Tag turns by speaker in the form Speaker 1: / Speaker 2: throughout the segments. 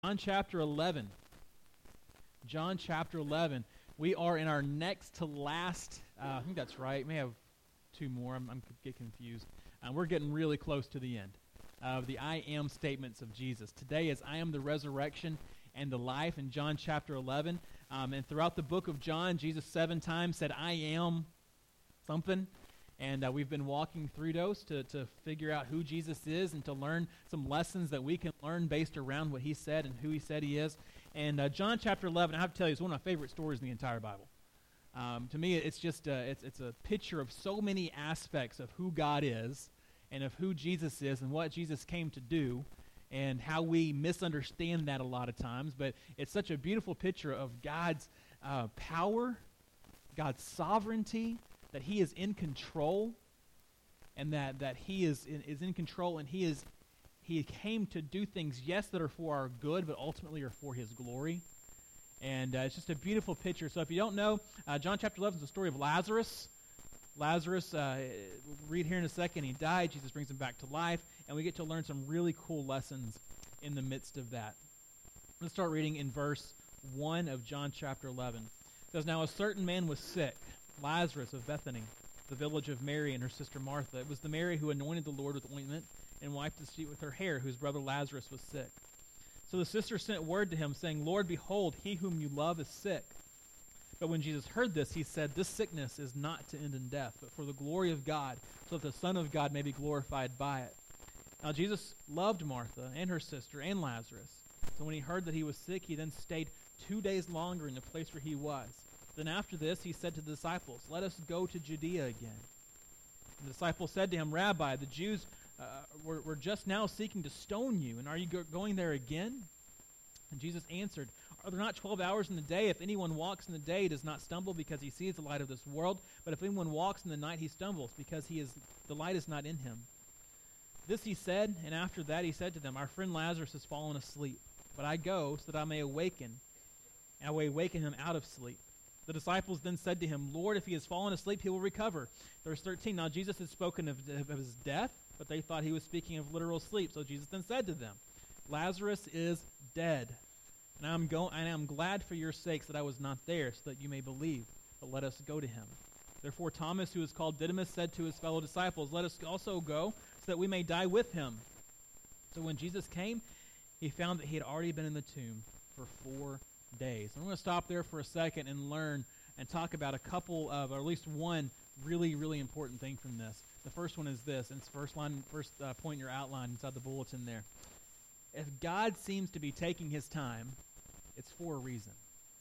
Speaker 1: John chapter 11. John chapter 11. We are in our next to last, I think that's right. May have two more. I'm get confused. We're getting really close to the end of the I am statements of Jesus. Today is I am the resurrection and the life in John chapter 11. And throughout the book of John, Jesus 7 times said, I am something. And we've been walking through those to figure out who Jesus is and to learn some lessons that we can learn based around what he said and who he said he is. And John chapter 11, I have to tell you, it's one of my favorite stories in the entire Bible. To me, it's just it's a picture of so many aspects of who God is and of who Jesus is and what Jesus came to do and how we misunderstand that a lot of times. But it's such a beautiful picture of God's power, God's sovereignty, that he is in control, and that he is in control, and he came to do things, yes, that are for our good, but ultimately are for his glory. And it's just a beautiful picture. So if you don't know, John chapter 11 is the story of Lazarus. Lazarus, we'll read here in a second, he died. Jesus brings him back to life, and we get to learn some really cool lessons in the midst of that. Let's start reading in verse 1 of John chapter 11. It says, Now a certain man was sick, Lazarus of Bethany, the village of Mary and her sister Martha. It was the Mary who anointed the Lord with ointment and wiped his feet with her hair, whose brother Lazarus was sick. So the sister sent word to him, saying, Lord, behold, he whom you love is sick. But when Jesus heard this, he said, This sickness is not to end in death, but for the glory of God, so that the Son of God may be glorified by it. Now Jesus loved Martha and her sister and Lazarus. So when he heard that he was sick, he then stayed 2 days longer in the place where he was. Then after this, he said to the disciples, Let us go to Judea again. And the disciples said to him, Rabbi, the Jews were just now seeking to stone you, and are you going there again? And Jesus answered, Are there not 12 hours in the day? If anyone walks in the day, he does not stumble because he sees the light of this world. But if anyone walks in the night, he stumbles because the light is not in him. This he said, and after that he said to them, Our friend Lazarus has fallen asleep, but I go so that I may awaken, and I will awaken him out of sleep. The disciples then said to him, Lord, if he has fallen asleep, he will recover. Verse 13, Now Jesus had spoken of his death, but they thought he was speaking of literal sleep. So Jesus then said to them, Lazarus is dead, and I am glad for your sakes that I was not there, so that you may believe. But let us go to him. Therefore Thomas, who is called Didymus, said to his fellow disciples, Let us also go, so that we may die with him. So when Jesus came, he found that he had already been in the tomb for 4 days. I'm going to stop there for a second and learn and talk about a couple of, or at least one really, really important thing from this. The first one is this, and it's first point in your outline inside the bulletin there. If God seems to be taking his time, it's for a reason.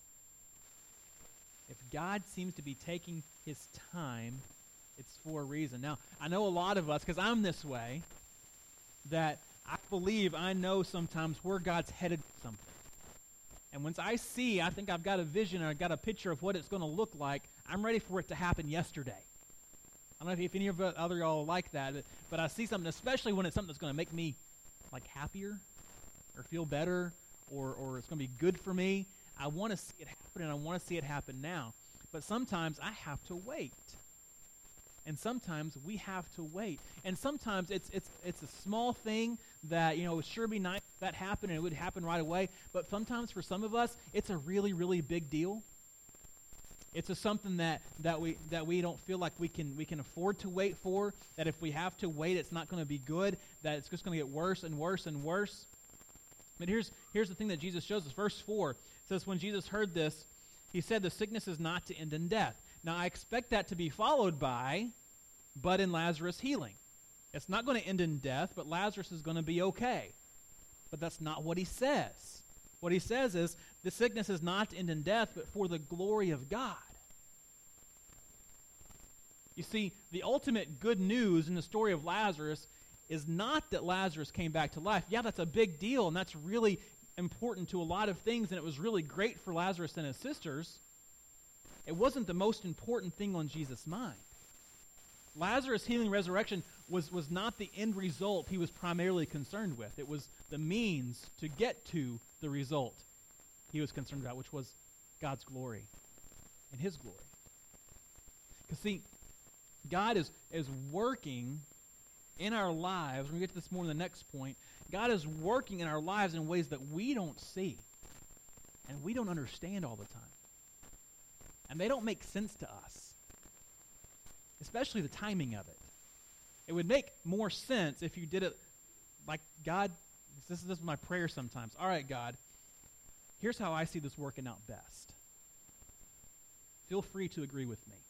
Speaker 1: If God seems to be taking his time, it's for a reason. Now, I know a lot of us, because I'm this way, that I believe I know sometimes where God's headed with something. And once I think I've got a vision, or I've got a picture of what it's going to look like, I'm ready for it to happen yesterday. I don't know if any of other y'all like that, but I see something, especially when it's something that's going to make me like happier or feel better or it's going to be good for me. I want to see it happen, and I want to see it happen now. But sometimes I have to wait. And sometimes we have to wait. And sometimes it's a small thing that, it would sure be nice if that happened and it would happen right away. But sometimes for some of us, it's a really, really big deal. It's something that we don't feel like we can afford to wait for, that if we have to wait, it's not going to be good, that it's just going to get worse and worse and worse. But here's the thing that Jesus shows us. Verse 4 says, When Jesus heard this, he said, The sickness is not to end in death. Now, I expect that to be followed by, but in Lazarus' healing. It's not going to end in death, but Lazarus is going to be okay. But that's not what he says. What he says is, the sickness is not to end in death, but for the glory of God. You see, the ultimate good news in the story of Lazarus is not that Lazarus came back to life. Yeah, that's a big deal, and that's really important to a lot of things, and it was really great for Lazarus and his sisters. It wasn't the most important thing on Jesus' mind. Lazarus' healing resurrection was not the end result he was primarily concerned with. It was the means to get to the result he was concerned about, which was God's glory and his glory. Because see, God is working in our lives. When we get to this more in the next point, God is working in our lives in ways that we don't see and we don't understand all the time. And they don't make sense to us, especially the timing of it. It would make more sense if you did it like, God, this is my prayer sometimes. All right, God, here's how I see this working out best. Feel free to agree with me.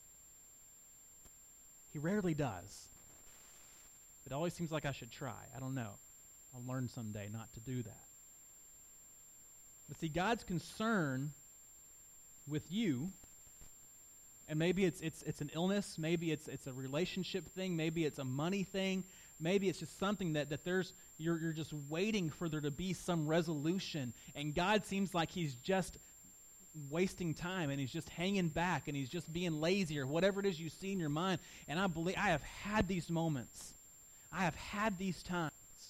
Speaker 1: He rarely does. It always seems like I should try. I don't know. I'll learn someday not to do that. But see, God's concern with you, and maybe it's an illness, maybe it's a relationship thing, maybe it's a money thing, maybe it's just something that you're just waiting for there to be some resolution, and God seems like he's just wasting time, and he's just hanging back, and he's just being lazy, or whatever it is you see in your mind. And I believe I have had these moments. I have had these times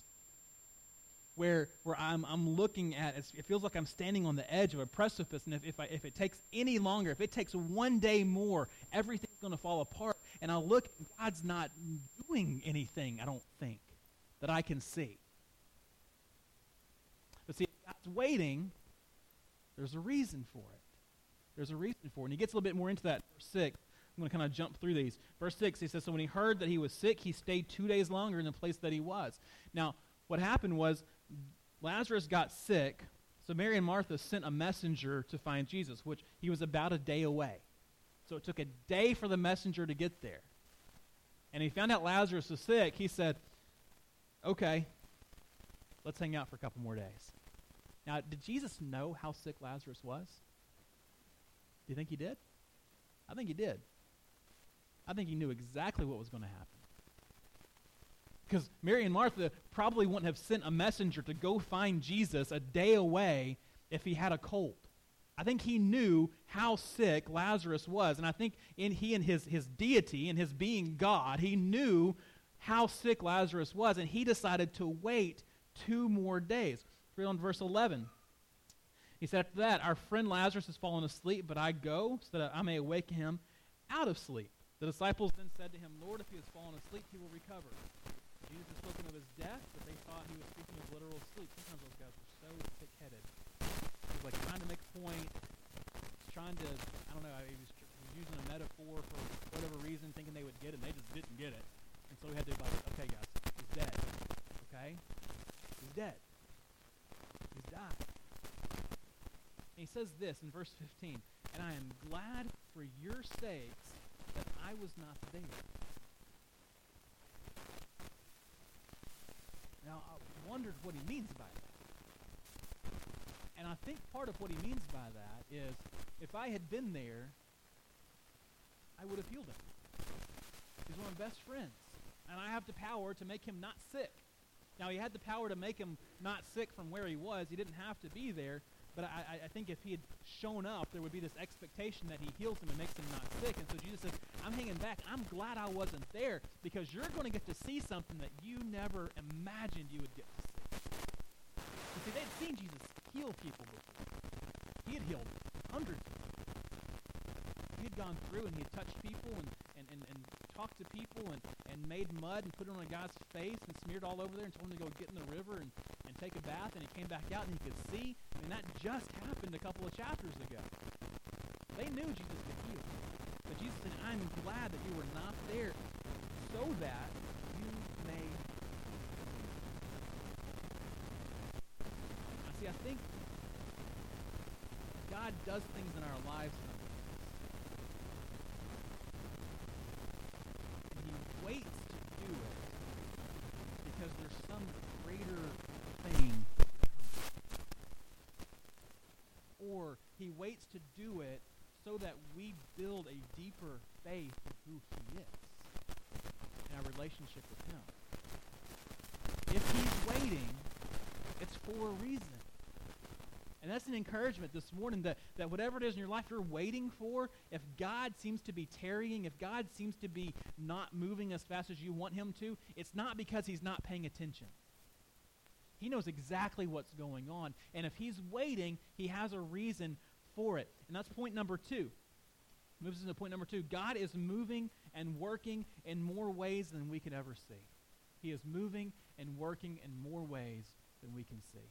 Speaker 1: where I'm looking at it feels like I'm standing on the edge of a precipice, and if it takes any longer, if it takes one day more, everything's going to fall apart. And I'll look, and God's not doing anything, I don't think, that I can see. But see, if God's waiting, there's a reason for it. There's a reason for it. And he gets a little bit more into that. Verse 6. I'm going to kind of jump through these. Verse 6, he says, so when he heard that he was sick, he stayed 2 days longer in the place that he was. Now, what happened was Lazarus got sick, so Mary and Martha sent a messenger to find Jesus, which he was about a day away. So it took a day for the messenger to get there. And he found out Lazarus was sick. He said, okay, let's hang out for a couple more days. Now, did Jesus know how sick Lazarus was? Do you think he did? I think he did. I think he knew exactly what was going to happen. Because Mary and Martha probably wouldn't have sent a messenger to go find Jesus a day away if he had a cold. I think he knew how sick Lazarus was. And I think in his deity and his being God, he knew how sick Lazarus was. And he decided to wait 2 more days. Read on verse 11. He said, after that, our friend Lazarus has fallen asleep, but I go so that I may awaken him out of sleep. The disciples then said to him, Lord, if he has fallen asleep, he will recover. Jesus had spoken of his death, but they thought he was speaking of literal sleep. Sometimes those guys are so thick-headed. He's like trying to make a point, trying to, I don't know, he was using a metaphor for whatever reason, thinking they would get it, and they just didn't get it. And so we had to be like, okay, guys, he's dead. Okay? He's dead. He's died. And he says this in verse 15, and I am glad for your sakes that I was not there. Now, I wondered what he means by that. And I think part of what he means by that is, if I had been there, I would have healed him. He's one of my best friends. And I have the power to make him not sick. Now, he had the power to make him not sick from where he was. He didn't have to be there. But I think if he had shown up, there would be this expectation that he heals him and makes him not sick. And so Jesus says, I'm hanging back. I'm glad I wasn't there, because you're going to get to see something that you never imagined you would get to see. You see, they'd seen Jesus heal people before. He had healed hundreds of people. He had gone through and he had touched people and talked to people and made mud and put it on a guy's face and smeared all over there and told him to go get in the river and take a bath, and he came back out and he could see. And that just happened a couple of chapters ago. They knew Jesus could heal. But Jesus said, I'm glad that you were not there so that you may believe. Now see, I think God does things in our lives sometimes. And he waits to do it because there's some greater thing. Or he waits to do it so that we build a deeper faith in who he is and our relationship with him. If he's waiting, it's for a reason. And that's an encouragement this morning that whatever it is in your life you're waiting for, if God seems to be tarrying, if God seems to be not moving as fast as you want him to, it's not because he's not paying attention. He knows exactly what's going on. And if he's waiting, he has a reason for it. And that's point number 2. Moves us into point number 2. God is moving and working in more ways than we could ever see. He is moving and working in more ways than we can see.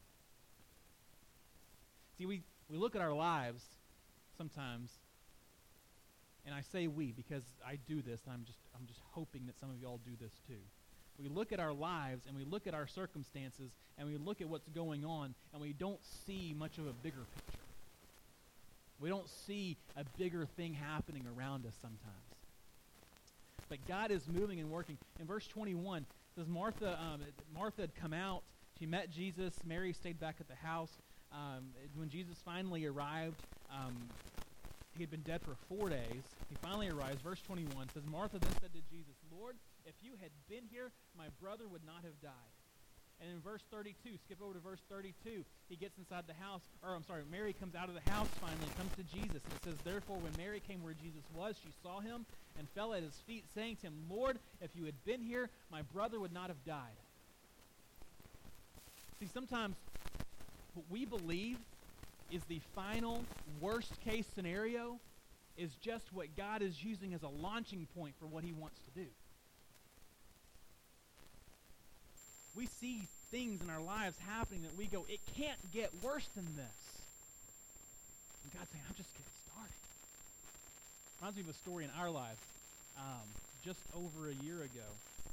Speaker 1: See, we look at our lives sometimes, and I say we because I do this, and I'm just hoping that some of y'all do this too. We look at our lives, and we look at our circumstances, and we look at what's going on, and we don't see much of a bigger picture. We don't see a bigger thing happening around us sometimes. But God is moving and working. In verse 21, it says Martha had come out. She met Jesus. Mary stayed back at the house. When Jesus finally arrived, he had been dead for 4 days. He finally arrives. Verse 21 says, Martha then said to Jesus, Lord, if you had been here, my brother would not have died. And in verse 32, skip over to verse 32, he gets inside the house, Mary comes out of the house finally and comes to Jesus. And it says, therefore, when Mary came where Jesus was, she saw him and fell at his feet, saying to him, Lord, if you had been here, my brother would not have died. See, sometimes what we believe is the final worst-case scenario is just what God is using as a launching point for what he wants to do. We see things in our lives happening that we go, it can't get worse than this. And God's saying, I'm just getting started. Reminds me of a story in our life just over a year ago.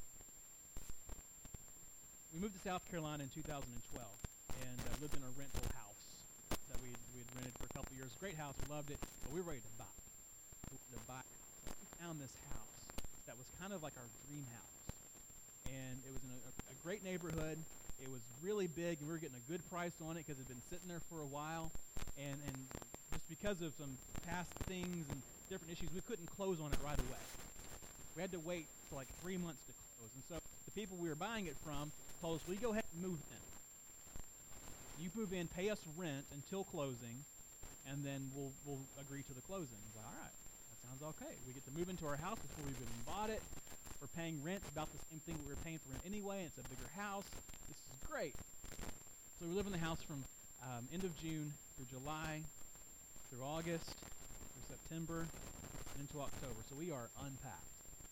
Speaker 1: We moved to South Carolina in 2012 and lived in a rental house that we had rented for a couple years. Great house, we loved it, but we were ready to buy. We found this house that was kind of like our dream house. And it was in a great neighborhood. It was really big, and we were getting a good price on it because it had been sitting there for a while. And just because of some past things and different issues, we couldn't close on it right away. We had to wait for like 3 months to close. And so the people we were buying it from told us, well, you go ahead and move in. You move in, pay us rent until closing, and then we'll agree to the closing. I was like, all right, that sounds okay. We get to move into our house before we've even bought it. We're paying rent about the same thing we were paying for rent anyway. It's a bigger house. This is great. So we live in the house from end of June through July, through August, through September, and into October. So we are unpacked.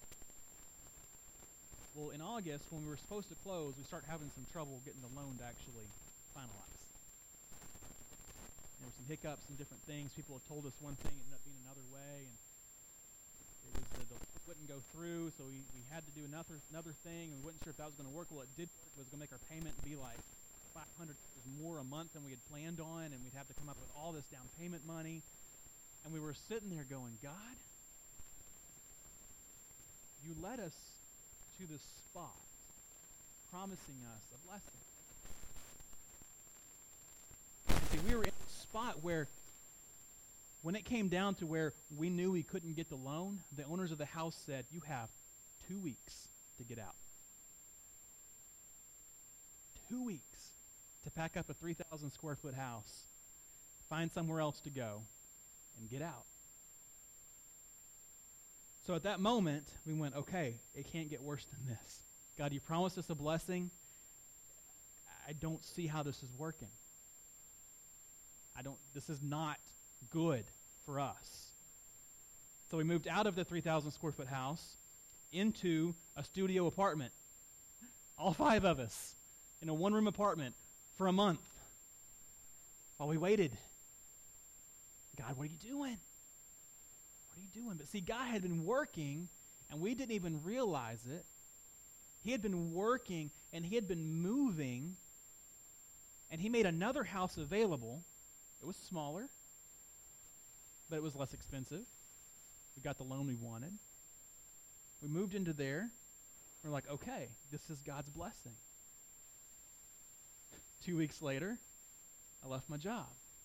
Speaker 1: Well, in August, when we were supposed to close, we start having some trouble getting the loan to actually finalize. There were some hiccups and different things. People had told us one thing, it ended up being another way, and it was the wouldn't go through, so we had to do another thing, and we weren't sure if that was going to work. Well, it did work. It was going to make our payment be like $500 more a month than we had planned on, and we'd have to come up with all this down payment money. And we were sitting there going, God, you led us to this spot, promising us a blessing. And see, we were in a spot where when it came down to where we knew we couldn't get the loan, the owners of the house said, you have 2 weeks to get out. 2 weeks to pack up a 3,000 square foot house, find somewhere else to go, and get out. So at that moment, we went, okay, it can't get worse than this. God, you promised us a blessing. I don't see how this is working. This is not good for us. So we moved out of the 3,000 square foot house into a studio apartment. All 5 of us in a 1-room apartment for a month while we waited. God, what are you doing? What are you doing? But see, God had been working, and we didn't even realize it. He had been working, and he had been moving, and he made another house available. It was smaller, but it was less expensive. We got the loan we wanted. We moved into there. We're like, okay, this is God's blessing. 2 weeks later, I left my job.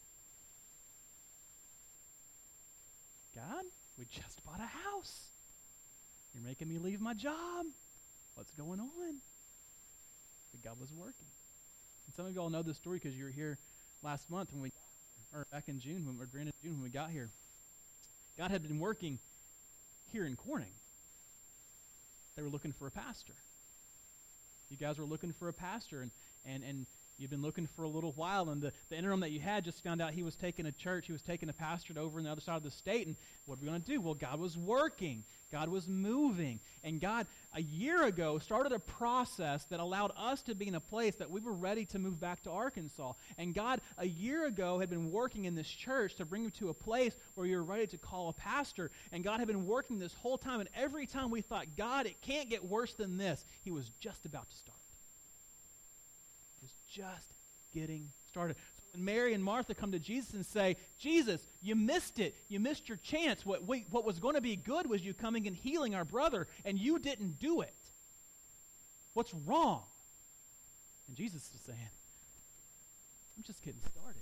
Speaker 1: God, we just bought a house. You're making me leave my job. What's going on? But God was working. And some of you all know this story because you were here last month or back in June, when we got here. God had been working here in Corning. They were looking for a pastor. You guys were looking for a pastor, and You've been looking for a little while, and the interim that you had just found out he was taking a church, he was taking a pastorate over on the other side of the state, and what are we going to do? Well, God was working. God was moving. And God, a year ago, started a process that allowed us to be in a place that we were ready to move back to Arkansas. And God, a year ago, had been working in this church to bring you to a place where you were ready to call a pastor. And God had been working this whole time, and every time we thought, God, it can't get worse than this, he was just about to start. He was just getting started. So when Mary and Martha come to Jesus and say, Jesus, you missed it. You missed your chance. What was going to be good was you coming and healing our brother, and you didn't do it. What's wrong? And Jesus is saying, I'm just getting started.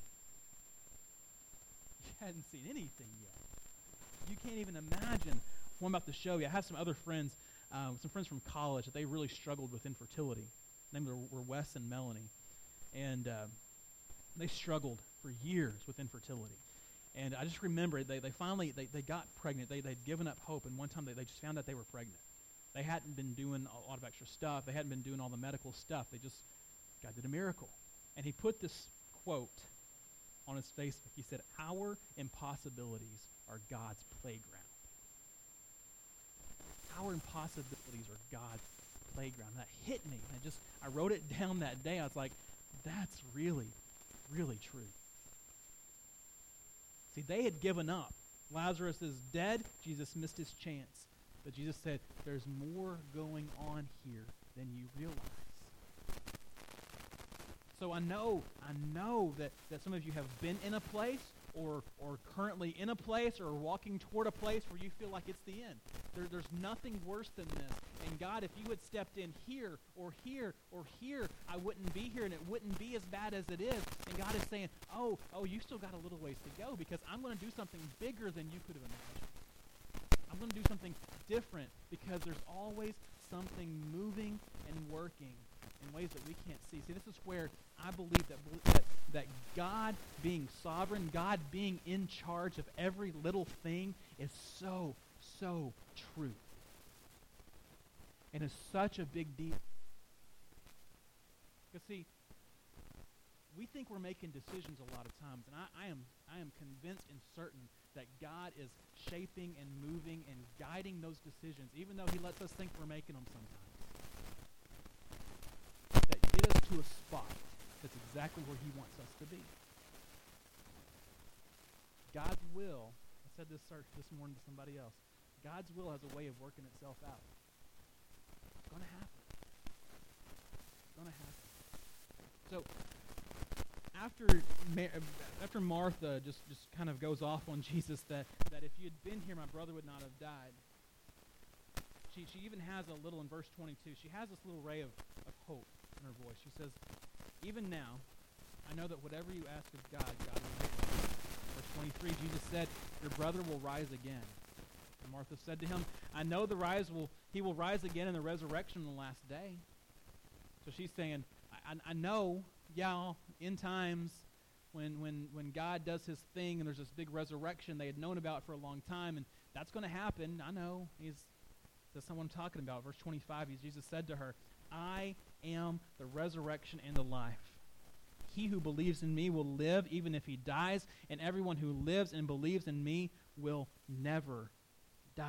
Speaker 1: You hadn't seen anything yet. You can't even imagine what I'm about to show you. I have some other friends, some friends from college that they really struggled with infertility. Their names were Wes and Melanie. And they struggled for years with infertility. And I just remember they finally got pregnant. They'd given up hope, and one time they just found out they were pregnant. They hadn't been doing a lot of extra stuff. They hadn't been doing all the medical stuff. God did a miracle. And he put this quote on his Facebook. He said, "Our impossibilities are God's playground." Our impossibilities are God's playground. That hit me. I wrote it down that day. I was like, that's really, really true. See, they had given up. Lazarus is dead. Jesus missed his chance. But Jesus said, there's more going on here than you realize. So I know that some of you have been in a place or currently in a place or walking toward a place where you feel like it's the end. There's nothing worse than this. And God, if you had stepped in here or here or here, I wouldn't be here and it wouldn't be as bad as it is. And God is saying, oh, you still got a little ways to go because I'm going to do something bigger than you could have imagined. I'm going to do something different because there's always something moving and working in ways that we can't see. See, this is where I believe that God being sovereign, God being in charge of every little thing is so, so true. And it's such a big deal. Because see, we think we're making decisions a lot of times, and I am convinced and certain that God is shaping and moving and guiding those decisions, even though he lets us think we're making them sometimes. That get us to a spot that's exactly where he wants us to be. God's will, I said this morning to somebody else, God's will has a way of working itself out. It's going to happen. It's going to happen. So, after Martha just kind of goes off on Jesus that if you had been here, my brother would not have died, she even has a little, in verse 22, she has this little ray of hope in her voice. She says, even now, I know that whatever you ask of God, God will make it. Verse 23, Jesus said, your brother will rise again. And Martha said to him, I know he will rise again in the resurrection on the last day. So she's saying, I know, in times when God does his thing and there's this big resurrection they had known about for a long time, and that's going to happen. I know. That's not what I'm talking about. Verse 25, Jesus said to her, I am the resurrection and the life. He who believes in me will live even if he dies, and everyone who lives and believes in me will never die.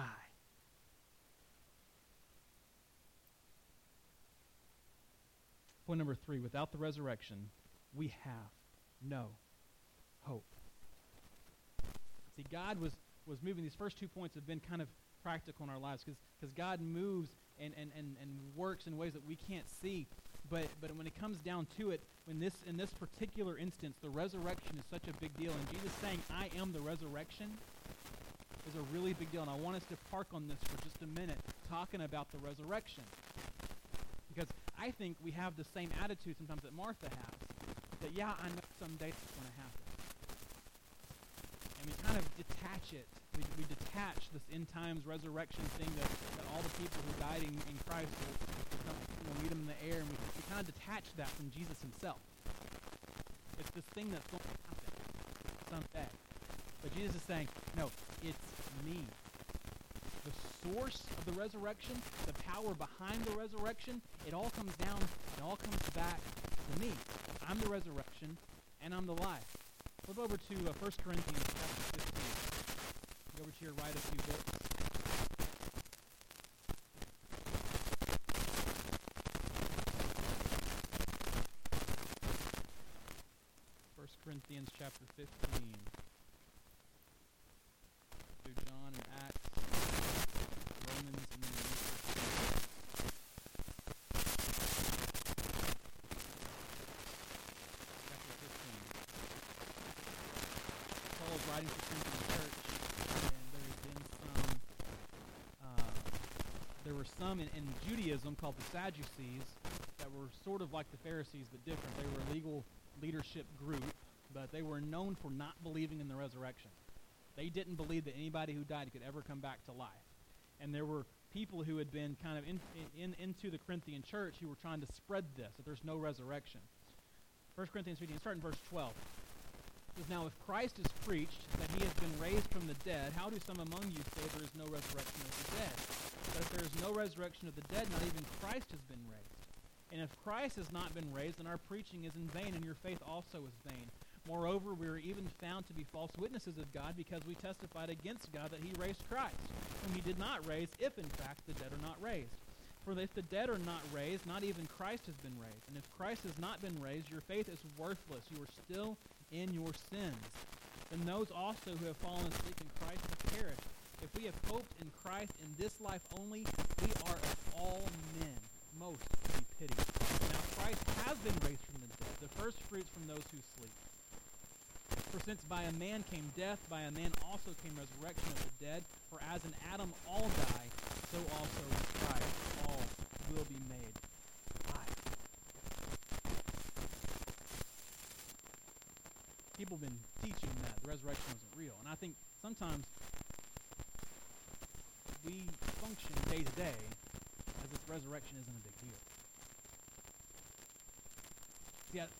Speaker 1: Point number 3, without the resurrection, we have no hope. See, God was moving. These first 2 points have been kind of practical in our lives because God moves and works in ways that we can't see. But when it comes down to it, in this particular instance, the resurrection is such a big deal. And Jesus saying, I am the resurrection, is a really big deal. And I want us to park on this for just a minute, talking about the resurrection. Because I think we have the same attitude sometimes that Martha has. That, I know someday it's going to happen. And we kind of detach it. We detach this end times resurrection thing that all the people who died in Christ will meet him in the air, and we kind of detach that from Jesus himself. It's this thing that's going to happen someday. But Jesus is saying, no, it's me. The source of the resurrection, the power behind the resurrection, it all comes down, it all comes back to me. I'm the resurrection, and I'm the life. Flip over to 1 Corinthians chapter 15. Go over to your right a few books. 1 Corinthians chapter 15. Through John and Acts, Romans, and then chapter 15. Paul is writing to the Corinthian church, and there were some in Judaism called the Sadducees that were sort of like the Pharisees but different. They were a legal leadership group, but they were known for not believing in the resurrection. They didn't believe that anybody who died could ever come back to life. And there were people who had been kind of into the Corinthian church who were trying to spread this, that there's no resurrection. 1 Corinthians 15, start in verse 12. It says, "Now if Christ is preached that he has been raised from the dead, how do some among you say there is no resurrection of the dead? But if there is no resurrection of the dead, not even Christ has been raised. And if Christ has not been raised, then our preaching is in vain, and your faith also is vain. Moreover, we are even found to be false witnesses of God, because we testified against God that he raised Christ, whom he did not raise, if in fact the dead are not raised. For if the dead are not raised, not even Christ has been raised. And if Christ has not been raised, your faith is worthless. You are still in your sins. Then those also who have fallen asleep in Christ have perished. If we have hoped in Christ in this life only, we are of all men most to be pitied. Now Christ has been raised from the dead, the first fruits from those who sleep. For since by a man came death, by a man also came resurrection of the dead. For as in Adam all die, so also in Christ all will be made alive." People have been teaching that the resurrection wasn't real. And I think sometimes we function day to day as if resurrection isn't a big deal. See, I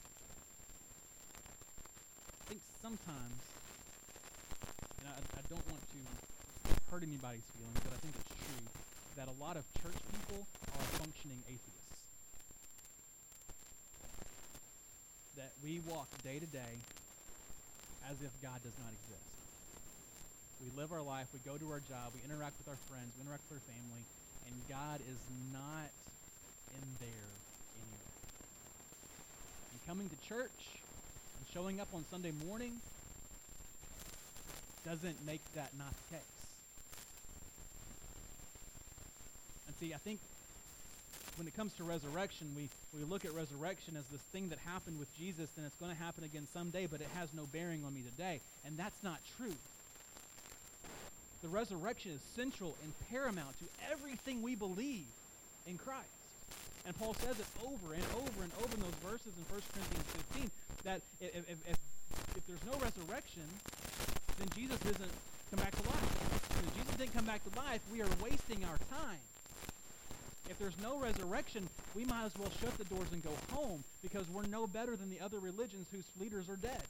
Speaker 1: think sometimes, and I don't want to hurt anybody's feelings, but I think it's true, that a lot of church people are functioning atheists. That we walk day to day as if God does not exist. We live our life, we go to our job, we interact with our friends, we interact with our family, and God is not in there anywhere. And coming to church and showing up on Sunday morning doesn't make that not the case. And see, I think when it comes to resurrection, we look at resurrection as this thing that happened with Jesus, and it's going to happen again someday, but it has no bearing on me today. And that's not true. The resurrection is central and paramount to everything we believe in Christ. And Paul says it over and over and over in those verses in 1 Corinthians 15, that if there's no resurrection, then Jesus doesn't come back to life. If Jesus didn't come back to life, we are wasting our time. If there's no resurrection, we might as well shut the doors and go home, because we're no better than the other religions whose leaders are dead.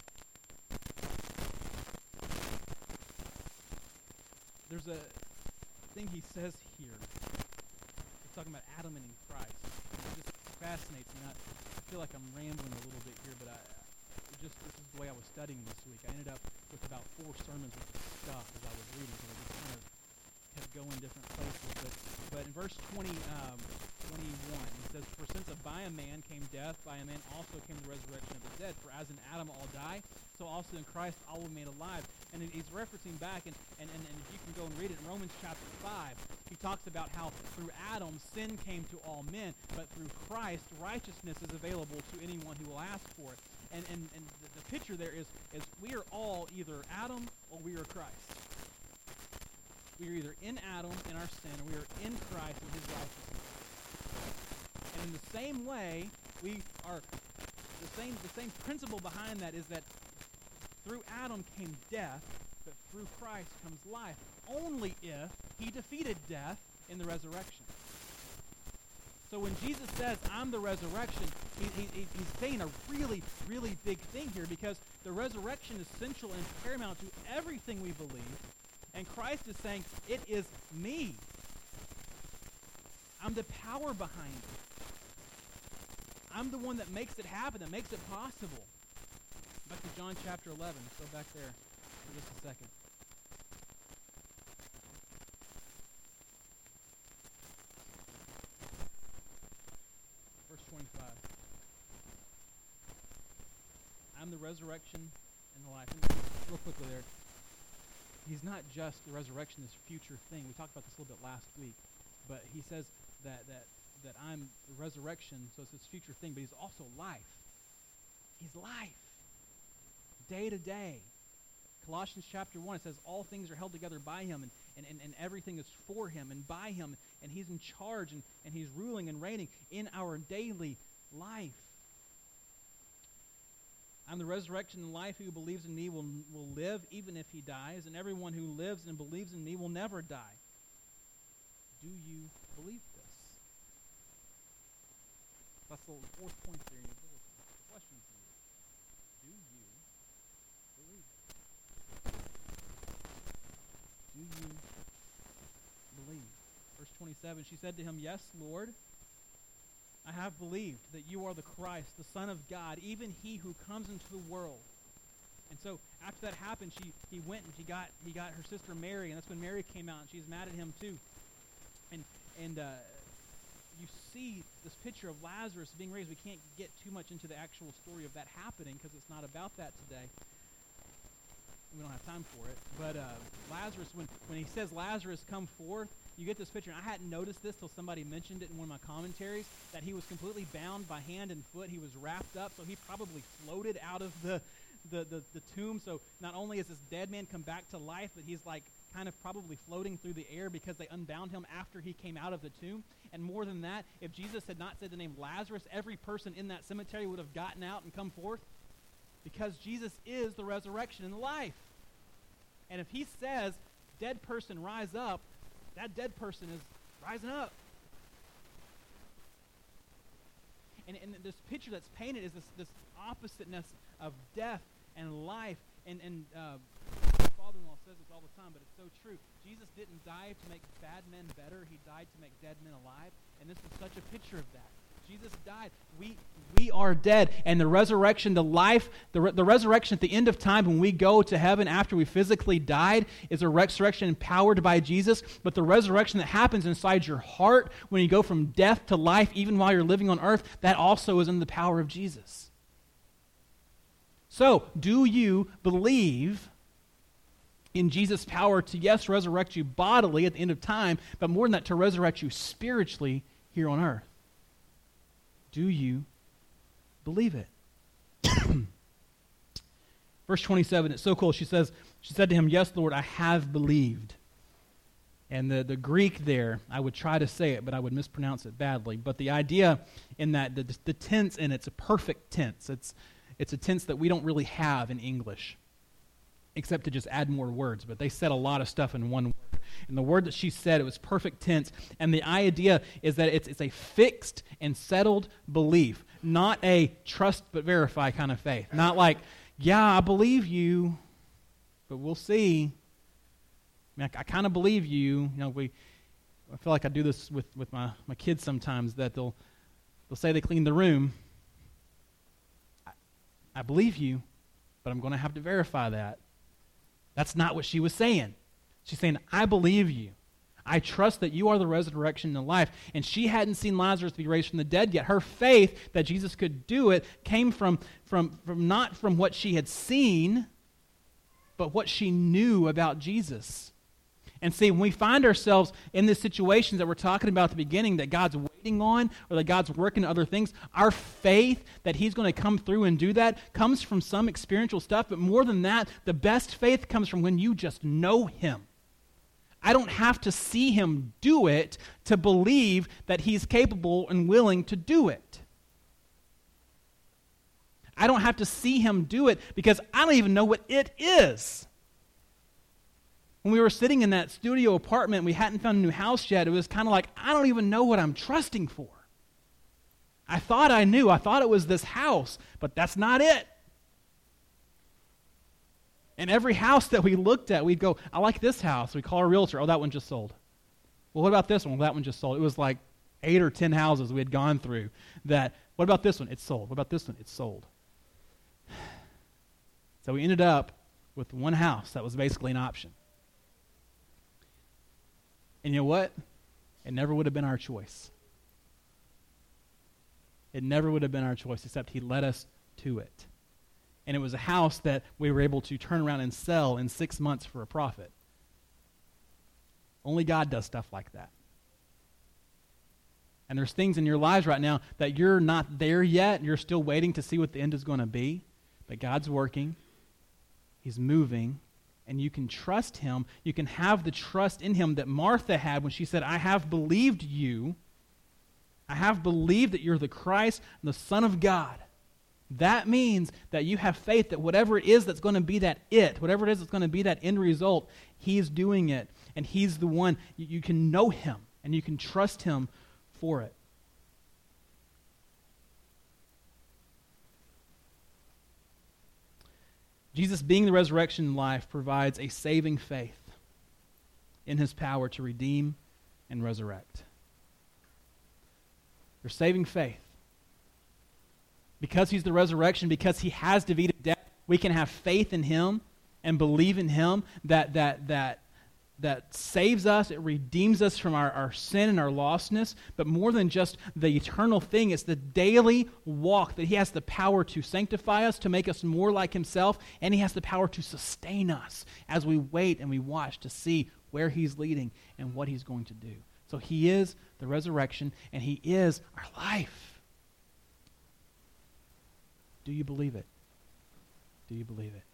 Speaker 1: There's a thing he says here. He's talking about Adam and Christ. It just fascinates me. I feel like I'm rambling a little bit here, but this is the way I was studying this week. I ended up with about 4 sermons worth of stuff as I was reading, so I just kind of kept going different places. But in verse 21, it says, "For since by a man came death, by a man also came the resurrection of the dead. For as in Adam all die, so also in Christ all will be made alive." And he's referencing back, and if you can go and read it in Romans chapter 5, he talks about how through Adam sin came to all men, but through Christ righteousness is available to anyone who will ask for it. And the picture there is we are all either Adam or we are Christ. We are either in Adam in our sin, or we are in Christ in his righteousness. And in the same way, we are the same principle behind that is that through Adam came death, but through Christ comes life, only if he defeated death in the resurrection. So when Jesus says, "I'm the resurrection," he's saying a really, really big thing here, because the resurrection is central and paramount to everything we believe. And Christ is saying, it is me. I'm the power behind it. I'm the one that makes it happen, that makes it possible. Back to John chapter 11. Let's go back there for just a second. Verse 25. I'm the resurrection and the life. Real quickly there. He's not just the resurrection, this future thing. We talked about this a little bit last week. But he says that I'm the resurrection, so it's this future thing, but he's also life. He's life. Day to day. Colossians chapter 1, it says all things are held together by him, and everything is for him and by him, and he's in charge, and he's ruling and reigning in our daily life. I'm the resurrection and life. Who believes in me will live even if he dies, and everyone who lives and believes in me will never die. Do you believe this? That's the fourth point there in your bulletin. The question for you. Do you believe it? Do you believe? Verse 27, she said to him, "Yes, Lord, I have believed that you are the Christ, the Son of God, even he who comes into the world." And so after that happened, he went and he got her sister Mary, and that's when Mary came out, and she's mad at him too. And you see this picture of Lazarus being raised. We can't get too much into the actual story of that happening because it's not about that today. We don't have time for it. But Lazarus, when he says, "Lazarus, come forth," you get this picture. And I hadn't noticed this till somebody mentioned it in one of my commentaries, that he was completely bound by hand and foot. He was wrapped up, so he probably floated out of the tomb. So not only is this dead man come back to life, but he's like kind of probably floating through the air because they unbound him after he came out of the tomb. And more than that, if Jesus had not said the name Lazarus, every person in that cemetery would have gotten out and come forth, because Jesus is the resurrection and the life. And if he says, "Dead person, rise up," that dead person is rising up. And this picture that's painted is this oppositeness of death and life. And my father-in-law says this all the time, but it's so true. Jesus didn't die to make bad men better. He died to make dead men alive. And this is such a picture of that. Jesus died. We are dead. And the resurrection, the life, the resurrection at the end of time when we go to heaven after we physically died is a resurrection empowered by Jesus. But the resurrection that happens inside your heart when you go from death to life, even while you're living on earth, that also is in the power of Jesus. So, do you believe in Jesus' power to, yes, resurrect you bodily at the end of time, but more than that, to resurrect you spiritually here on earth? Do you believe it? Verse 27, it's so cool. She said to him, "Yes, Lord, I have believed." And the Greek there, I would try to say it, but I would mispronounce it badly. But the idea in that, the tense in it's a perfect tense. It's a tense that we don't really have in English, except to just add more words. But they said a lot of stuff in one word. And the word that she said, it was perfect tense. And the idea is that it's a fixed and settled belief, not a trust but verify kind of faith. Not like, "Yeah, I believe you, but we'll see. I mean, I kind of believe you." I feel like I do this with my kids sometimes, that they'll say they cleaned the room. I believe you, but I'm going to have to verify that. That's not what she was saying. She's saying, "I believe you. I trust that you are the resurrection and the life." And she hadn't seen Lazarus be raised from the dead yet. Her faith that Jesus could do it came from not from what she had seen, but what she knew about Jesus. And see, when we find ourselves in the situations that we're talking about at the beginning, that God's waiting on, or that God's working other things, our faith that he's going to come through and do that comes from some experiential stuff. But more than that, the best faith comes from when you just know him. I don't have to see him do it to believe that he's capable and willing to do it. I don't have to see him do it because I don't even know what it is. When we were sitting in that studio apartment, we hadn't found a new house yet, it was kind of like, I don't even know what I'm trusting for. I thought I knew. I thought it was this house, but that's not it. And every house that we looked at, we'd go, "I like this house." We call our realtor, "Oh, that one just sold." "Well, what about this one?" "Well, that one just sold." It was like, 8 or 10 houses we had gone through that, what about this one? It's sold. What about this one? It's sold. So we ended up with one house that was basically an option. And you know what? It never would have been our choice. It never would have been our choice, except he led us to it. And it was a house that we were able to turn around and sell in 6 months for a profit. Only God does stuff like that. And there's things in your lives right now that you're not there yet. You're still waiting to see what the end is going to be. But God's working. He's moving. And you can trust him. You can have the trust in him that Martha had when she said, I have believed you. I have believed that you're the Christ, the Son of God. That means that you have faith that whatever it is that's going to be that whatever it is that's going to be that end result, he's doing it. And he's the one. You can know him and you can trust him for it. Jesus, being the resurrection life, provides a saving faith in his power to redeem and resurrect. Your saving faith. Because he's the resurrection, because he has defeated death, we can have faith in him and believe in him that saves us. It redeems us from our sin and our lostness. But more than just the eternal thing, it's the daily walk that he has the power to sanctify us, to make us more like himself, and he has the power to sustain us as we wait and we watch to see where he's leading and what he's going to do. So he is the resurrection, and he is our life. Do you believe it? Do you believe it?